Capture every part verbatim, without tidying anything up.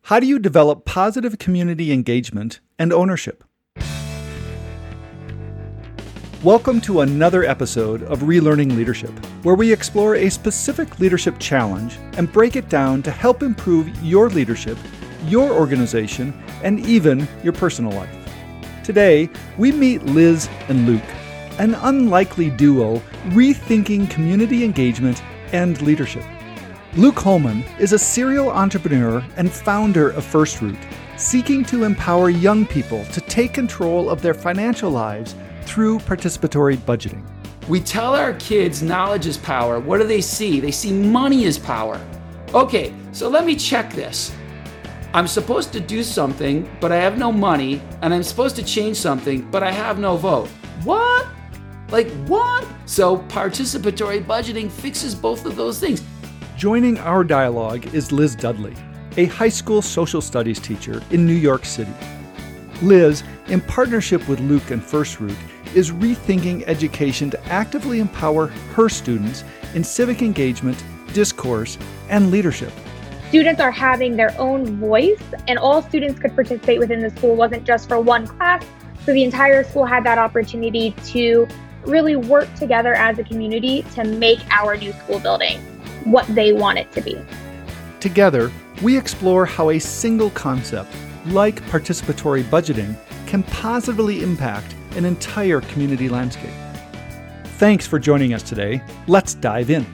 How do you develop positive community engagement and ownership? Welcome to another episode of Relearning Leadership, where we explore a specific leadership challenge and break it down to help improve your leadership, your organization, and even your personal life. Today, we meet Liz and Luke, an unlikely duo rethinking community engagement and leadership. Luke Holman is a serial entrepreneur and founder of First Root, seeking to empower young people to take control of their financial lives through participatory budgeting. We tell our kids knowledge is power. What do they see? They see money is power. Okay, so let me check this. I'm supposed to do something, but I have no money, and I'm supposed to change something, but I have no vote. What? Like what? So participatory budgeting fixes both of those things. Joining our dialogue is Liz Dudley, a high school social studies teacher in New York City. Liz, in partnership with Luke and First Root, is rethinking education to actively empower her students in civic engagement, discourse, and leadership. Students are having their own voice, and all students could participate within the school. It wasn't just for one class, so the entire school had that opportunity to really work together as a community to make our new school building what they want it to be. Together, we explore how a single concept, like participatory budgeting, can positively impact an entire community landscape. Thanks for joining us today. Let's dive in.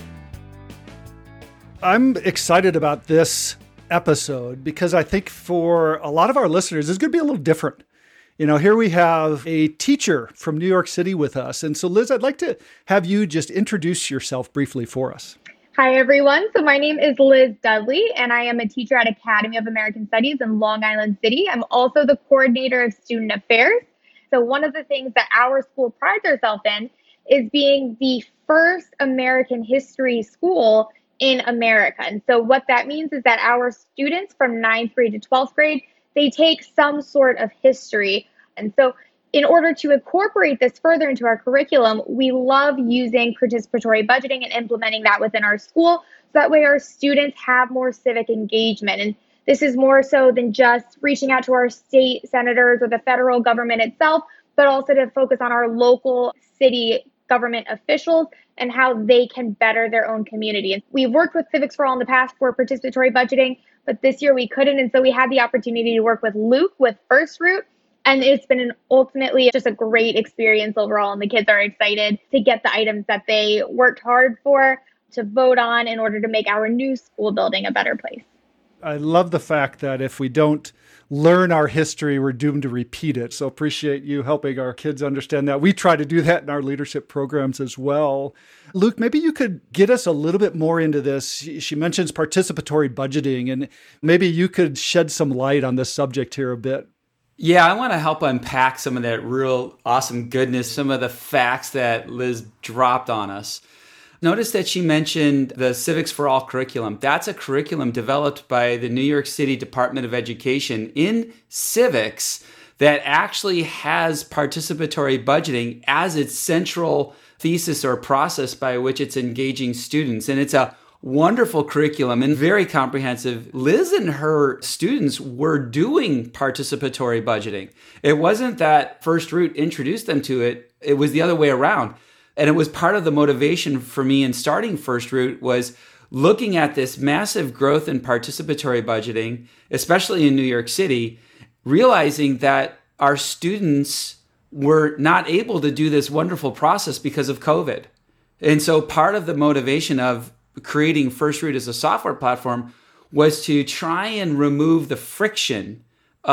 I'm excited about this episode because I think for a lot of our listeners, it's going to be a little different. You know, here we have a teacher from New York City with us. And so, Liz, I'd like to have you just introduce yourself briefly for us. Hi, everyone. So my name is Liz Dudley, and I am a teacher at Academy of American Studies in Long Island City. I'm also the coordinator of student affairs. So one of the things that our school prides herself in is being the first American history school in America. And so what that means is that our students from ninth grade to twelfth grade, they take some sort of history. And so in order to incorporate this further into our curriculum, we love using participatory budgeting and implementing that within our school. So that way our students have more civic engagement. And this is more so than just reaching out to our state senators or the federal government itself, but also to focus on our local city government officials and how they can better their own community. And we've worked with Civics for All in the past for participatory budgeting, but this year we couldn't. And so we had the opportunity to work with Luke with First Root. And it's been an ultimately just a great experience overall. And the kids are excited to get the items that they worked hard for to vote on in order to make our new school building a better place. I love the fact that if we don't learn our history, we're doomed to repeat it. So appreciate you helping our kids understand that. We try to do that in our leadership programs as well. Luke, maybe you could get us a little bit more into this. She mentions participatory budgeting, and maybe you could shed some light on this subject here a bit. Yeah, I want to help unpack some of that real awesome goodness, some of the facts that Liz dropped on us. Notice that she mentioned the Civics for All curriculum. That's a curriculum developed by the New York City Department of Education in civics that actually has participatory budgeting as its central thesis or process by which it's engaging students. And it's a wonderful curriculum and very comprehensive. Liz and her students were doing participatory budgeting. It wasn't that First Root introduced them to it. It was the other way around. And it was part of the motivation for me in starting First Root was looking at this massive growth in participatory budgeting, especially in New York City, realizing that our students were not able to do this wonderful process because of COVID. And so part of the motivation of creating First Root as a software platform was to try and remove the friction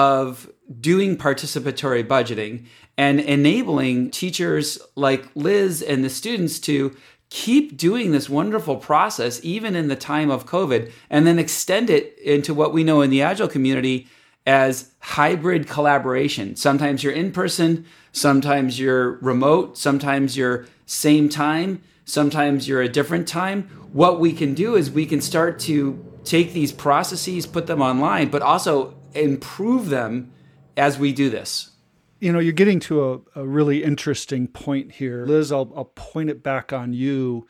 of doing participatory budgeting and enabling teachers like Liz and the students to keep doing this wonderful process even in the time of COVID, and then extend it into what we know in the Agile community as hybrid collaboration. Sometimes you're in person, sometimes you're remote, sometimes you're same time, sometimes you're a different time. What we can do is we can start to take these processes, put them online, but also improve them as we do this. You know, you're getting to a, a really interesting point here. Liz, I'll, I'll point it back on you.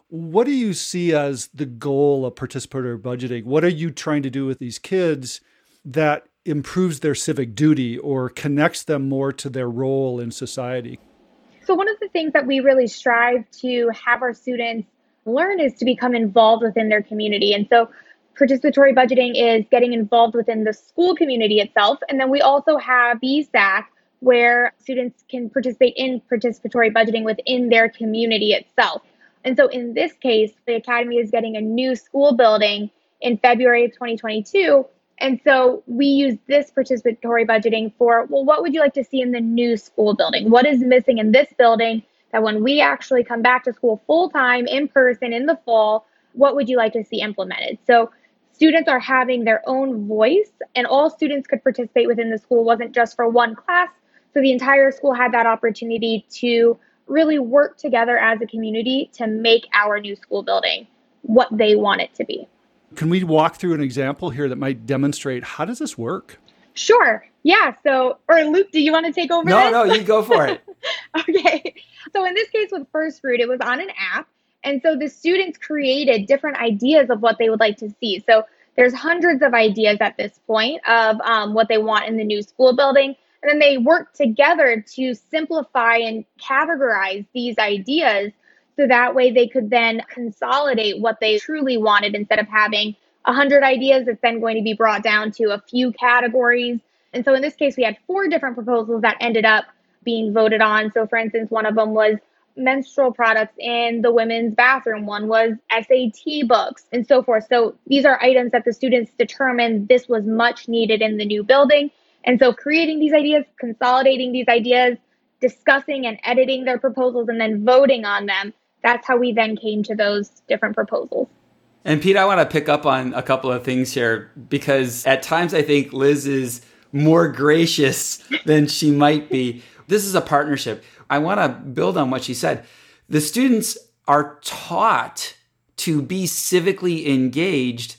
What do you see as the goal of participatory budgeting? What are you trying to do with these kids that improves their civic duty or connects them more to their role in society? So one of the things that we really strive to have our students learn is to become involved within their community. And so participatory budgeting is getting involved within the school community itself. And then we also have B S A C, where students can participate in participatory budgeting within their community itself. And so in this case, the Academy is getting a new school building in February of twenty twenty-two. And so we use this participatory budgeting for, well, what would you like to see in the new school building? What is missing in this building that when we actually come back to school full-time in person in the fall, what would you like to see implemented? So students are having their own voice, and all students could participate within the school. It wasn't just for one class. So the entire school had that opportunity to really work together as a community to make our new school building what they want it to be. Can we walk through an example here that might demonstrate how does this work? Sure. Yeah. So, or Luke, do you want to take over No, this? no, you go for it. Okay. So in this case with First Fruit, it was on an app. And so the students created different ideas of what they would like to see. So there's hundreds of ideas at this point of um, what they want in the new school building. And then they work together to simplify and categorize these ideas so that way they could then consolidate what they truly wanted instead of having a hundred ideas that's then going to be brought down to a few categories. And so in this case, we had four different proposals that ended up being voted on. So for instance, one of them was menstrual products in the women's bathroom. One was S A T books and so forth. So these are items that the students determined this was much needed in the new building. And so creating these ideas, consolidating these ideas, discussing and editing their proposals, and then voting on them. That's how we then came to those different proposals. And Pete, I want to pick up on a couple of things here, because at times I think Liz is more gracious than she might be. This is a partnership. I want to build on what she said. The students are taught to be civically engaged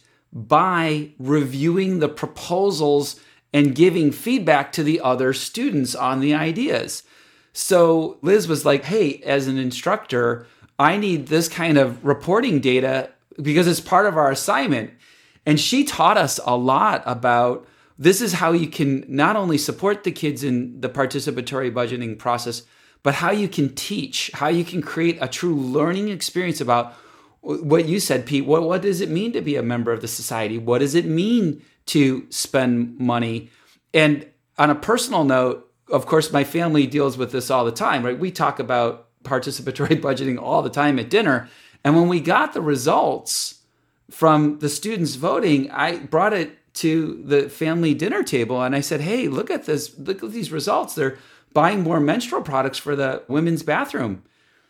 by reviewing the proposals and giving feedback to the other students on the ideas. So Liz was like, hey, as an instructor, I need this kind of reporting data because it's part of our assignment. And she taught us a lot about this is how you can not only support the kids in the participatory budgeting process, but how you can teach, how you can create a true learning experience about what you said, Pete. What, what does it mean to be a member of the society? What does it mean to spend money? And on a personal note, of course, my family deals with this all the time, right? We talk about participatory budgeting all the time at dinner. And when we got the results from the students voting, I brought it to the family dinner table and I said, hey, look at this, look at these results. They're buying more menstrual products for the women's bathroom.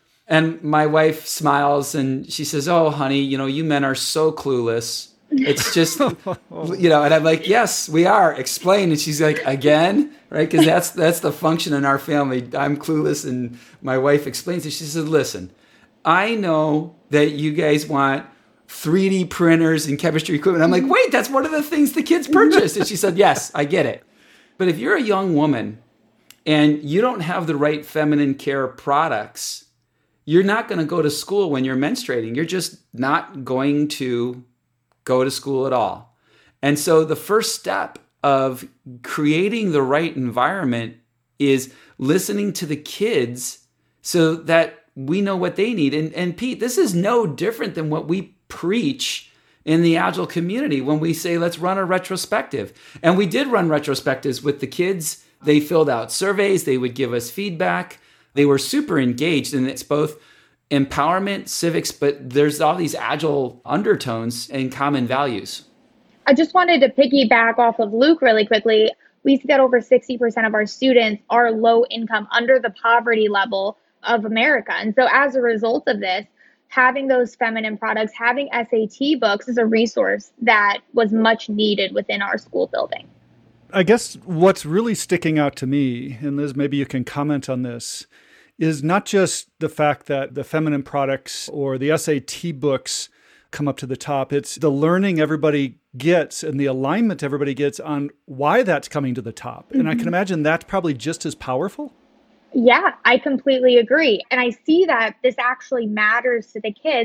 And my wife smiles and she says, oh, honey, you know, you men are so clueless. It's just, you know, and I'm like, yes, we are. Explain. And she's like, again, right? Because that's that's the function in our family. I'm clueless, and my wife explains it. She said, listen, I know that you guys want three D printers and chemistry equipment. I'm like, wait, that's one of the things the kids purchased. And she said, yes, I get it. But if you're a young woman and you don't have the right feminine care products, you're not going to go to school when you're menstruating. You're just not going to go to school at all. And so the first step of creating the right environment is listening to the kids so that we know what they need. And, and Pete, this is no different than what we preach in the Agile community when we say, let's run a retrospective. And we did run retrospectives with the kids. They filled out surveys. They would give us feedback. They were super engaged, and it's both empowerment, civics, but there's all these Agile undertones and common values. I just wanted to piggyback off of Luke really quickly. We see that over sixty percent of our students are low income, under the poverty level of America. And so as a result of this, having those feminine products, having S A T books is a resource that was much needed within our school building. I guess what's really sticking out to me, and Liz, maybe you can comment on this, is not just the fact that the feminine products or the S A T books come up to the top. It's the learning everybody gets and the alignment everybody gets on why that's coming to the top. Mm-hmm. And I can imagine that's probably just as powerful. Yeah, I completely agree. And I see that this actually matters to the kids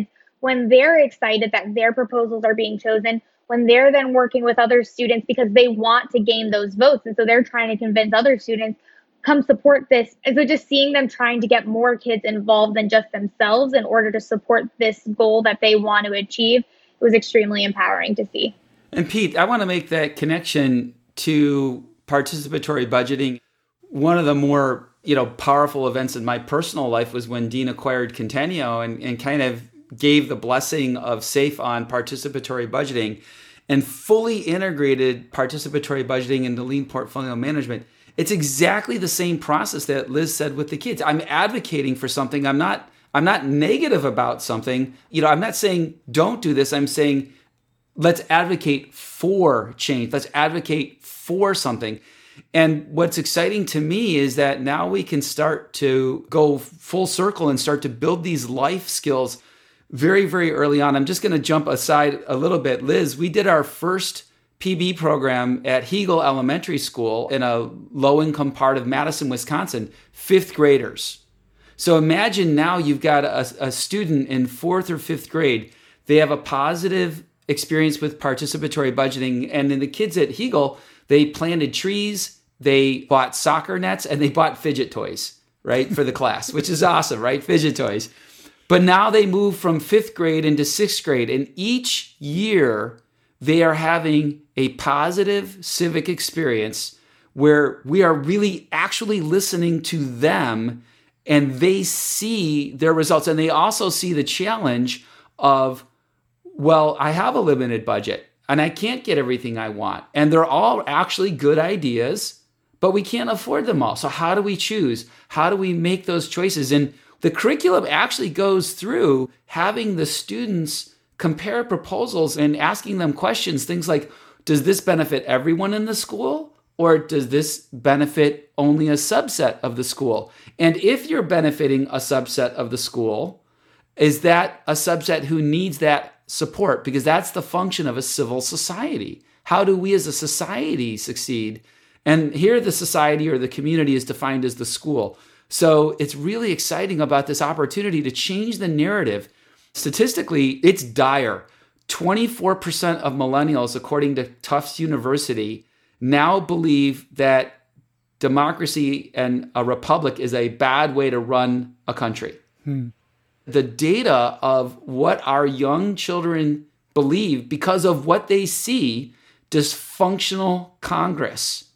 when they're excited that their proposals are being chosen, when they're then working with other students because they want to gain those votes. And so they're trying to convince other students, come support this. And so just seeing them trying to get more kids involved than just themselves in order to support this goal that they want to achieve, it was extremely empowering to see. And Pete, I want to make that connection to participatory budgeting. One of the more, you know, powerful events in my personal life was when Dean acquired Contenio and, and kind of gave the blessing of SAFE on participatory budgeting and fully integrated participatory budgeting into lean portfolio management. It's exactly the same process that Liz said with the kids. I'm advocating for something. I'm not I'm not negative about something. You know, I'm not saying don't do this. I'm saying let's advocate for change. Let's advocate for something. And what's exciting to me is that now we can start to go full circle and start to build these life skills very, very early on. I'm just going to jump aside a little bit. Liz, we did our first P B program at Hegel Elementary School in a low-income part of Madison, Wisconsin, fifth graders. So imagine now you've got a, a student in fourth or fifth grade. They have a positive experience with participatory budgeting. And then the kids at Hegel, they planted trees, they bought soccer nets, and they bought fidget toys, right, for the class, which is awesome, right? Fidget toys. But now they move from fifth grade into sixth grade. And each year they are having a positive civic experience where we are really actually listening to them and they see their results. And they also see the challenge of, well, I have a limited budget and I can't get everything I want. And they're all actually good ideas, but we can't afford them all. So how do we choose? How do we make those choices? And the curriculum actually goes through having the students compare proposals and asking them questions, things like, does this benefit everyone in the school? Or does this benefit only a subset of the school? And if you're benefiting a subset of the school, is that a subset who needs that support? Because that's the function of a civil society. How do we as a society succeed? And here the society or the community is defined as the school. So it's really exciting about this opportunity to change the narrative. Statistically, it's dire. twenty-four percent of millennials, according to Tufts University, now believe that democracy and a republic is a bad way to run a country. Hmm. The data of what our young children believe because of what they see, dysfunctional Congress,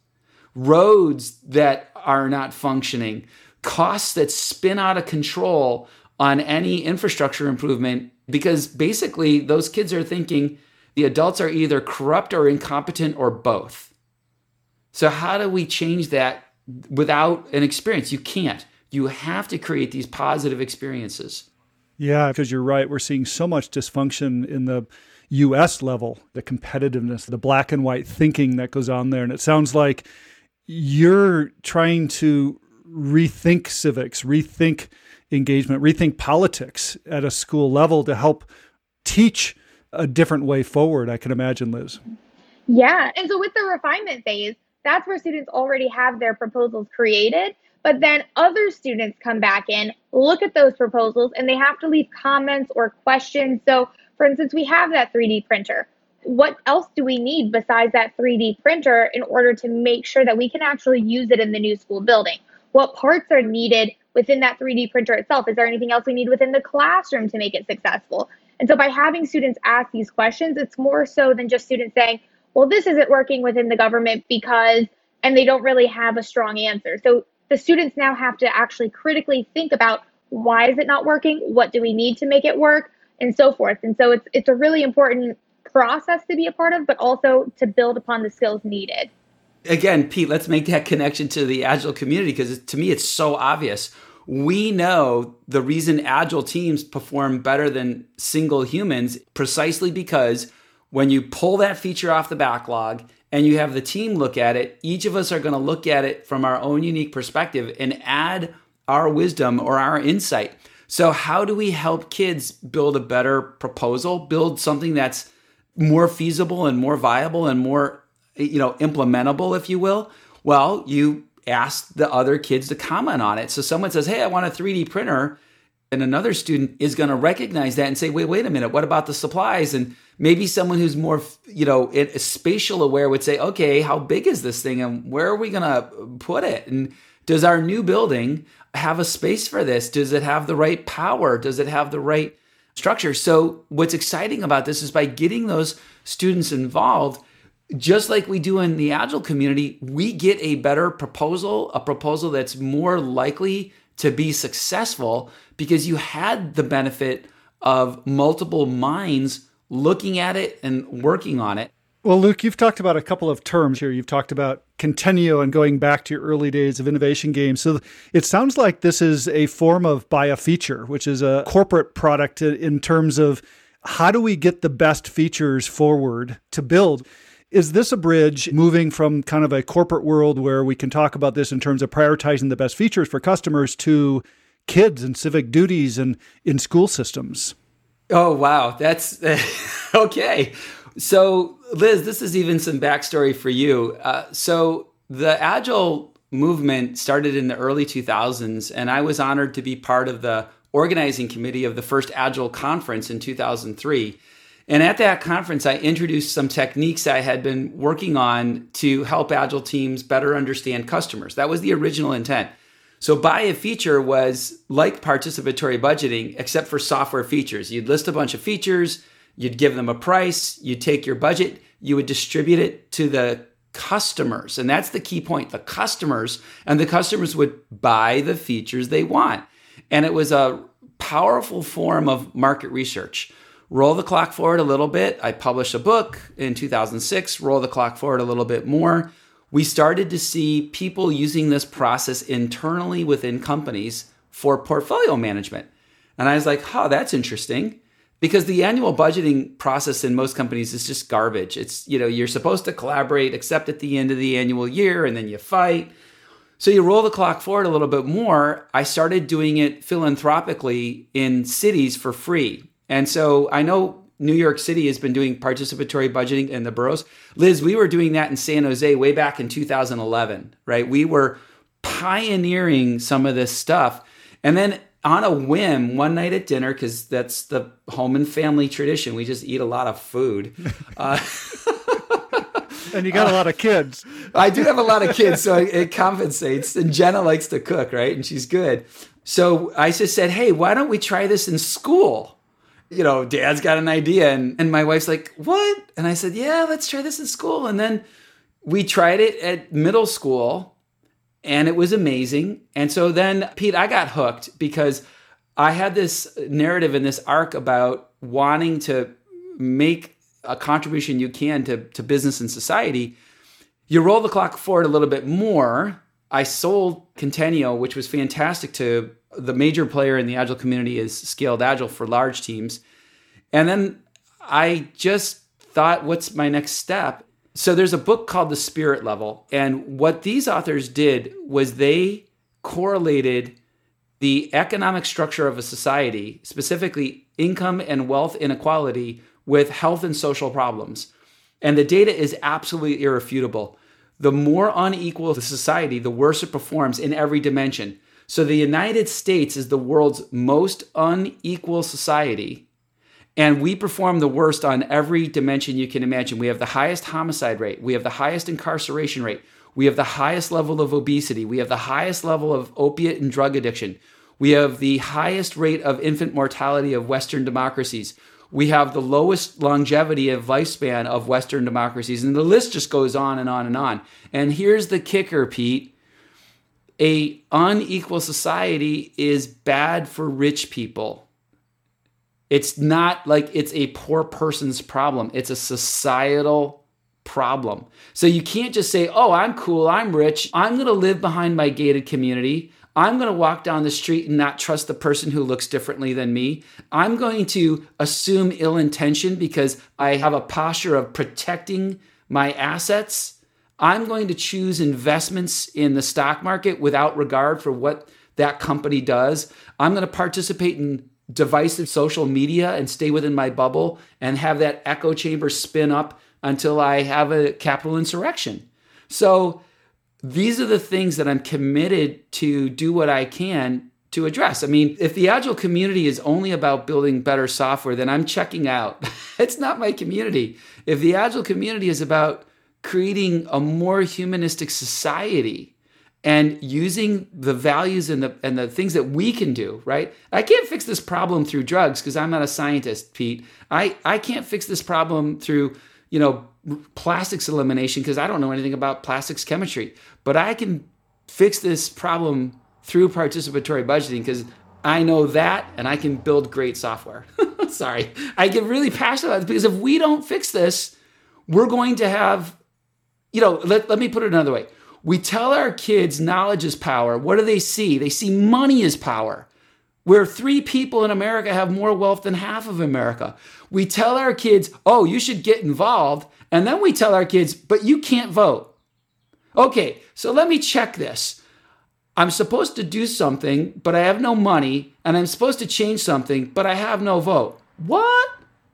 roads that are not functioning, costs that spin out of control on any infrastructure improvement, because basically those kids are thinking the adults are either corrupt or incompetent or both. So how do we change that without an experience? You can't. You have to create these positive experiences. Yeah, because you're right. We're seeing so much dysfunction in the U S level, the competitiveness, the black and white thinking that goes on there. And it sounds like you're trying to rethink civics, rethink engagement, rethink politics at a school level to help teach a different way forward, I can imagine, Liz. Yeah. And so with the refinement phase, that's where students already have their proposals created. But then other students come back in, look at those proposals, and they have to leave comments or questions. So, for instance, we have that three D printer. What else do we need besides that three D printer in order to make sure that we can actually use it in the new school building? What parts are needed within that three D printer itself? Is there anything else we need within the classroom to make it successful? And so by having students ask these questions, it's more so than just students saying, well, this isn't working within the government because, and they don't really have a strong answer. So the students now have to actually critically think about, why is it not working? What do we need to make it work? And so forth. And so it's it's a really important process to be a part of, but also to build upon the skills needed. Again, Pete, let's make that connection to the Agile community, because to me, it's so obvious. We know the reason Agile teams perform better than single humans precisely because when you pull that feature off the backlog and you have the team look at it, each of us are going to look at it from our own unique perspective and add our wisdom or our insight. So how do we help kids build a better proposal, build something that's more feasible and more viable and more, you know, implementable, if you will? Well, you ask the other kids to comment on it. So someone says, hey, I want a three D printer. And another student is going to recognize that and say, wait, wait a minute, what about the supplies? And maybe someone who's more, you know, spatial aware would say, okay, how big is this thing and where are we going to put it? And does our new building have a space for this? Does it have the right power? Does it have the right structure? So what's exciting about this is by getting those students involved, just like we do in the Agile community, we get a better proposal, a proposal that's more likely to be successful because you had the benefit of multiple minds looking at it and working on it. Well, Luke, you've talked about a couple of terms here. You've talked about Contenio and going back to your early days of innovation games. So it sounds like this is a form of buy a feature, which is a corporate product in terms of how do we get the best features forward to build? Is this a bridge moving from kind of a corporate world where we can talk about this in terms of prioritizing the best features for customers to kids and civic duties and in school systems? Oh, wow. That's okay. So, Liz, this is even some backstory for you. Uh, so the Agile movement started in the early two thousands, and I was honored to be part of the organizing committee of the first Agile conference in two thousand three. And at that conference, I introduced some techniques I had been working on to help Agile teams better understand customers. That was the original intent. So buy a feature was like participatory budgeting, except for software features. You'd list a bunch of features, you'd give them a price, you'd take your budget, you would distribute it to the customers. And that's the key point, the customers, and the customers would buy the features they want. And it was a powerful form of market research. Roll the clock forward a little bit. I published a book in two thousand six, roll the clock forward a little bit more. We started to see people using this process internally within companies for portfolio management. And I was like, oh, that's interesting. Because the annual budgeting process in most companies is just garbage. It's, you know, you're supposed to collaborate except at the end of the annual year and then you fight. So you roll the clock forward a little bit more. I started doing it philanthropically in cities for free. And so I know New York City has been doing participatory budgeting in the boroughs. Liz, we were doing that in San Jose way back in two thousand eleven, right? We were pioneering some of this stuff. And then on a whim, one night at dinner, because that's the home and family tradition, we just eat a lot of food. Uh, and you got uh, a lot of kids. I do have a lot of kids, so it, it compensates. And Jenna likes to cook, right? And she's good. So I just said, hey, why don't we try this in school? You know, Dad's got an idea. And, and my wife's like, what? And I said, yeah, let's try this in school. And then we tried it at middle school and it was amazing. And so then, Pete, I got hooked because I had this narrative in this arc about wanting to make a contribution you can to, to business and society. You roll the clock forward a little bit more. I sold Contenio, which was fantastic to the major player in the Agile community is Scaled Agile for large teams. And then I just thought, what's my next step? So there's a book called The Spirit Level. And what these authors did was they correlated the economic structure of a society, specifically income and wealth inequality, with health and social problems. And the data is absolutely irrefutable. The more unequal the society, the worse it performs in every dimension. So the United States is the world's most unequal society, and we perform the worst on every dimension you can imagine. We have the highest homicide rate. We have the highest incarceration rate. We have the highest level of obesity. We have the highest level of opiate and drug addiction. We have the highest rate of infant mortality of Western democracies. We have the lowest longevity of lifespan of Western democracies. And the list just goes on and on and on. And here's the kicker, Pete. A unequal society is bad for rich people. It's not like it's a poor person's problem. It's a societal problem. So you can't just say, oh, I'm cool, I'm rich, I'm going to live behind my gated community. I'm going to walk down the street and not trust the person who looks differently than me. I'm going to assume ill intention because I have a posture of protecting my assets. I'm going to choose investments in the stock market without regard for what that company does. I'm going to participate in divisive social media and stay within my bubble and have that echo chamber spin up until I have a capital insurrection. So these are the things that I'm committed to do what I can to address. I mean, if the Agile community is only about building better software, then I'm checking out. It's not my community. If the Agile community is about creating a more humanistic society and using the values and the and the things that we can do, right? I can't fix this problem through drugs because I'm not a scientist, Pete. I, I can't fix this problem through, you know, plastics elimination because I don't know anything about plastics chemistry. But I can fix this problem through participatory budgeting because I know that and I can build great software. Sorry. I get really passionate about it because if we don't fix this, we're going to have, you know, let, let me put it another way. We tell our kids knowledge is power. What do they see? They see money is power. Where three people in America have more wealth than half of America. We tell our kids, oh, you should get involved. And then we tell our kids, but you can't vote. Okay, so let me check this. I'm supposed to do something, but I have no money, and I'm supposed to change something, but I have no vote. What?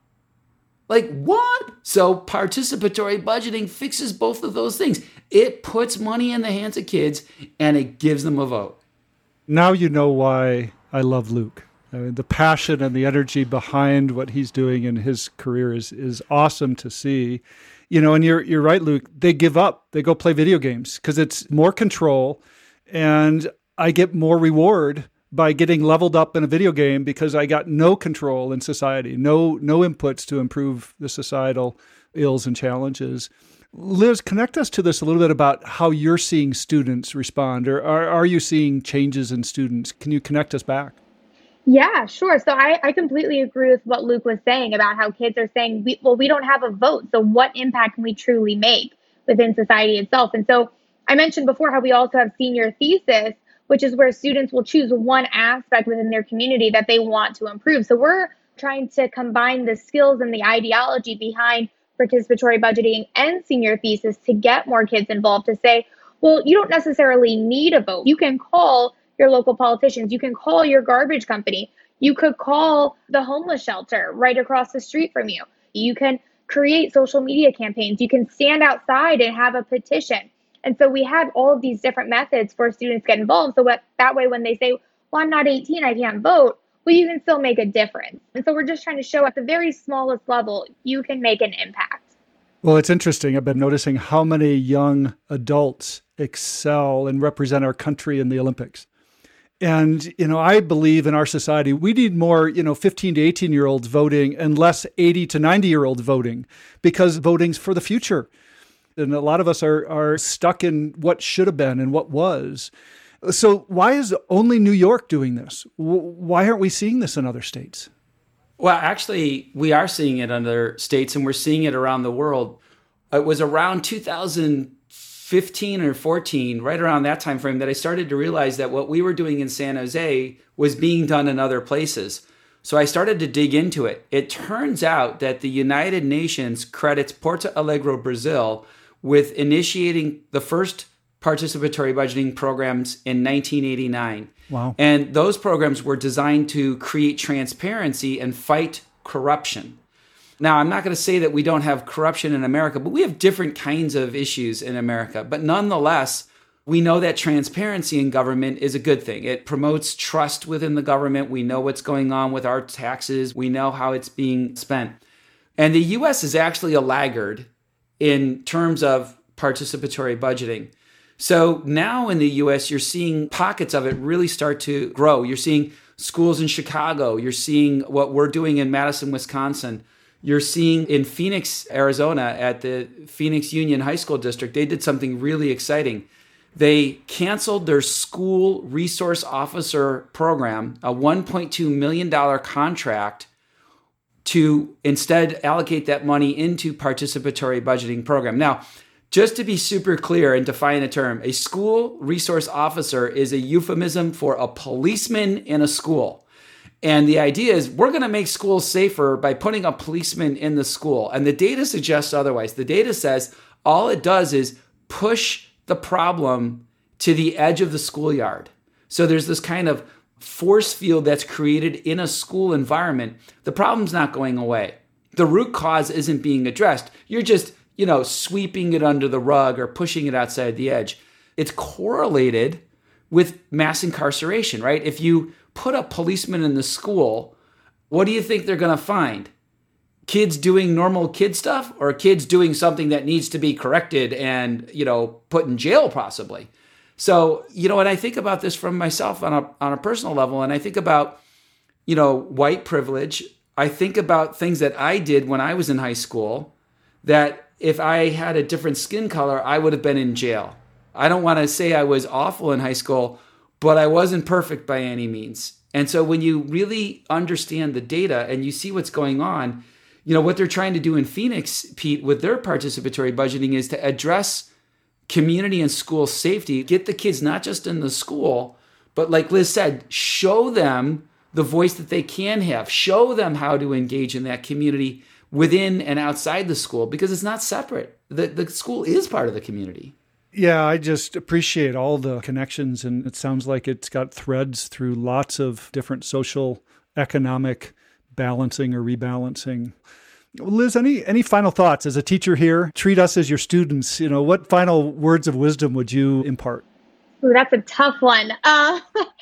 Like what? So participatory budgeting fixes both of those things. It puts money in the hands of kids, and it gives them a vote. Now you know why I love Luke. I mean, the passion and the energy behind what he's doing in his career is is awesome to see. You know, and you're you're right, Luke. They give up. They go play video games because it's more control. And I get more reward by getting leveled up in a video game because I got no control in society, no no inputs to improve the societal ills and challenges. Liz, connect us to this a little bit about how you're seeing students respond, or are, are you seeing changes in students? Can you connect us back? Yeah, sure. So I, I completely agree with what Luke was saying about how kids are saying, we, well, we don't have a vote. So what impact can we truly make within society itself? And so I mentioned before how we also have senior thesis, which is where students will choose one aspect within their community that they want to improve. So we're trying to combine the skills and the ideology behind participatory budgeting and senior thesis to get more kids involved, to say, well, you don't necessarily need a vote. You can call your local politicians. You can call your garbage company. You could call the homeless shelter right across the street from you. You can create social media campaigns. You can stand outside and have a petition. And so we have all of these different methods for students to get involved. So what, that way, when they say, well, I'm not eighteen, I can't vote, well, you can still make a difference. And so we're just trying to show at the very smallest level, you can make an impact. Well, it's interesting. I've been noticing how many young adults excel and represent our country in the Olympics. And, you know, I believe in our society, we need more, you know, fifteen to eighteen year olds voting and less eighty to ninety year olds voting, because voting's for the future. And a lot of us are are stuck in what should have been and what was. So why is only New York doing this? Why aren't we seeing this in other states? Well, actually, we are seeing it in other states, and we're seeing it around the world. It was around two thousand fifteen or fourteen, right around that time frame, that I started to realize that what we were doing in San Jose was being done in other places. So I started to dig into it. It turns out that the United Nations credits Porto Alegre, Brazil, with initiating the first participatory budgeting programs in nineteen eighty-nine. Wow. And those programs were designed to create transparency and fight corruption. Now, I'm not going to say that we don't have corruption in America, but we have different kinds of issues in America. But nonetheless, we know that transparency in government is a good thing. It promotes trust within the government. We know what's going on with our taxes. We know how it's being spent. And the U S is actually a laggard in terms of participatory budgeting. So now in the U S, you're seeing pockets of it really start to grow. You're seeing schools in Chicago. You're seeing what we're doing in Madison, Wisconsin. You're seeing in Phoenix, Arizona, at the Phoenix Union High School District, they did something really exciting. They canceled their school resource officer program, a one point two million dollars contract, to instead allocate that money into participatory budgeting program. Now, just to be super clear and define a term, a school resource officer is a euphemism for a policeman in a school. And the idea is we're going to make schools safer by putting a policeman in the school. And the data suggests otherwise. The data says all it does is push the problem to the edge of the schoolyard. So there's this kind of force field that's created in a school environment. The problem's not going away. The root cause isn't being addressed. You're just, you know, sweeping it under the rug or pushing it outside the edge. It's correlated with mass incarceration, right? If you put a policeman in the school, what do you think they're going to find? Kids doing normal kid stuff, or kids doing something that needs to be corrected and, you know, put in jail possibly? So, you know, and I think about this from myself on a on a personal level, and I think about, you know, white privilege. I think about things that I did when I was in high school that if I had a different skin color, I would have been in jail. I don't want to say I was awful in high school, but I wasn't perfect by any means. And so when you really understand the data and you see what's going on, you know, what they're trying to do in Phoenix, Pete, with their participatory budgeting is to address community and school safety, get the kids not just in the school, but like Liz said, show them the voice that they can have, show them how to engage in that community within and outside the school, because it's not separate. The, the school is part of the community. Yeah, I just appreciate all the connections, and it sounds like it's got threads through lots of different social, economic balancing or rebalancing. Liz, any any final thoughts as a teacher here? Treat us as your students. You know, what final words of wisdom would you impart? Ooh, that's a tough one. Uh,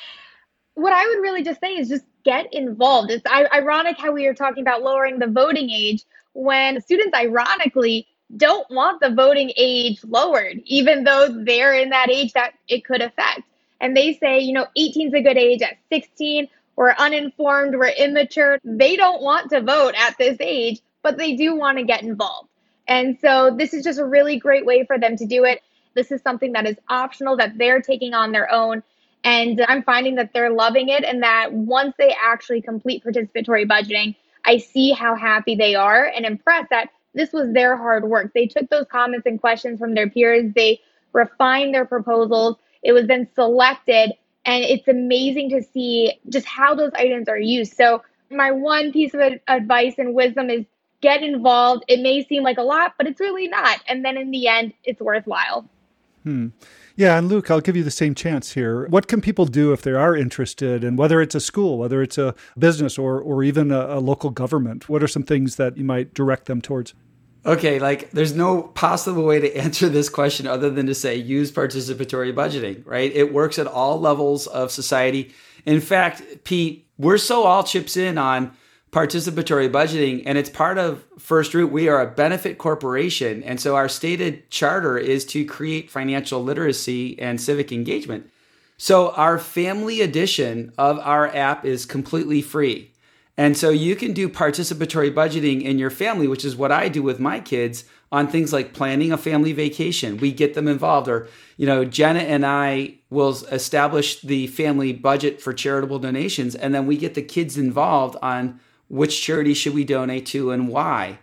what I would really just say is just get involved. It's ironic how we are talking about lowering the voting age when students, ironically, don't want the voting age lowered, even though they're in that age that it could affect. And they say, you know, eighteen is a good age. At sixteen, we're uninformed, we're immature. They don't want to vote at this age, but they do want to get involved. And so this is just a really great way for them to do it. This is something that is optional, that they're taking on their own. And I'm finding that they're loving it, and that once they actually complete participatory budgeting, I see how happy they are and impressed that this was their hard work. They took those comments and questions from their peers. They refined their proposals. It was then selected. And it's amazing to see just how those items are used. So my one piece of advice and wisdom is get involved. It may seem like a lot, but it's really not. And then in the end, it's worthwhile. Hmm. Yeah, and Luke, I'll give you the same chance here. What can people do if they are interested, and whether it's a school, whether it's a business, or or even a, a local government? What are some things that you might direct them towards? Okay, like there's no possible way to answer this question other than to say use participatory budgeting, right? It works at all levels of society. In fact, Pete, we're so all chips in on participatory budgeting, and it's part of First Root. We are a benefit corporation, and so our stated charter is to create financial literacy and civic engagement. So our family edition of our app is completely free. And so you can do participatory budgeting in your family, which is what I do with my kids, on things like planning a family vacation. We get them involved. Or, you know, Jenna and I will establish the family budget for charitable donations, and then we get the kids involved on which charity should we donate to and why.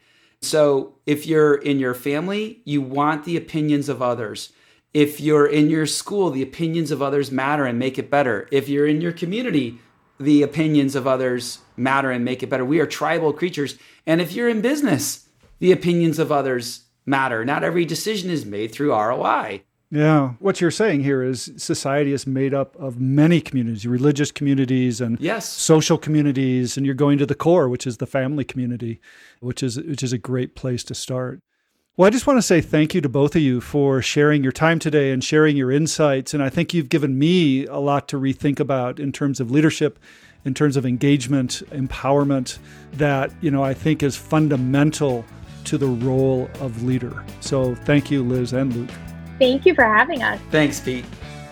So if you're in your family, you want the opinions of others. If you're in your school, the opinions of others matter and make it better. If you're in your community, the opinions of others matter and make it better. We are tribal creatures. And if you're in business, the opinions of others matter. Not every decision is made through R O I. Yeah. What you're saying here is society is made up of many communities, religious communities and yes. social communities, and you're going to the core, which is the family community, which is which is a great place to start. Well, I just want to say thank you to both of you for sharing your time today and sharing your insights. And I think you've given me a lot to rethink about in terms of leadership, in terms of engagement, empowerment, that, you know, I think is fundamental to the role of leader. So thank you, Liz and Luke. Thank you for having us. Thanks, Pete.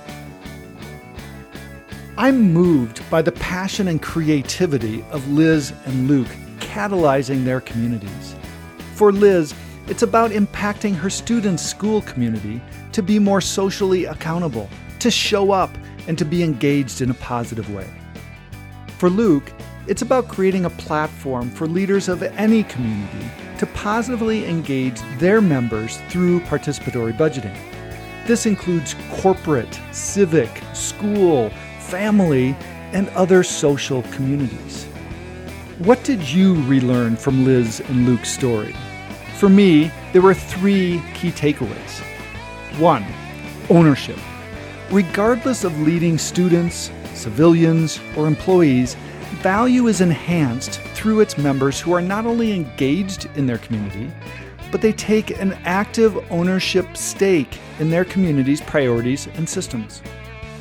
I'm moved by the passion and creativity of Liz and Luke catalyzing their communities. For Liz, it's about impacting her students' school community to be more socially accountable, to show up, and to be engaged in a positive way. For Luke, it's about creating a platform for leaders of any community to positively engage their members through participatory budgeting. This includes corporate, civic, school, family, and other social communities. What did you relearn from Liz and Luke's story? For me, there were three key takeaways. One, ownership. Regardless of leading students, civilians, or employees, value is enhanced through its members who are not only engaged in their community, but they take an active ownership stake in their community's priorities and systems.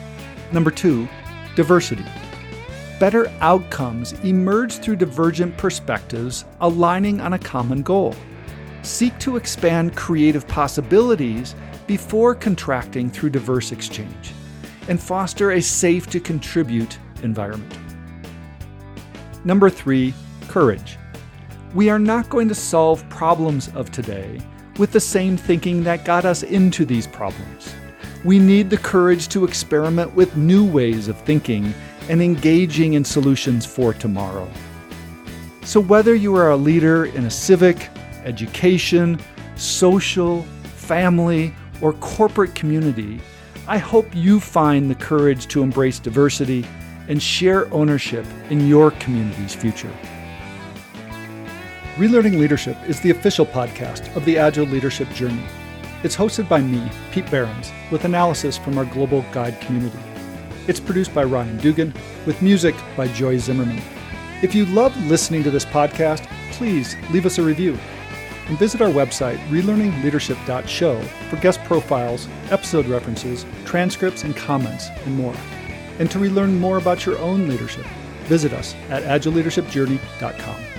Number two, diversity. Better outcomes emerge through divergent perspectives aligning on a common goal. Seek to expand creative possibilities before contracting through diverse exchange, and foster a safe to contribute environment. Number three, courage. We are not going to solve problems of today with the same thinking that got us into these problems. We need the courage to experiment with new ways of thinking and engaging in solutions for tomorrow. So whether you are a leader in a civic, education, social, family, or corporate community, I hope you find the courage to embrace diversity and share ownership in your community's future. Relearning Leadership is the official podcast of the Agile Leadership Journey. It's hosted by me, Pete Behrens, with analysis from our global guide community. It's produced by Ryan Dugan, with music by Joy Zimmerman. If you love listening to this podcast, please leave us a review. And visit our website, relearning leadership dot show, for guest profiles, episode references, transcripts, and comments, and more. And to relearn more about your own leadership, visit us at agile leadership journey dot com.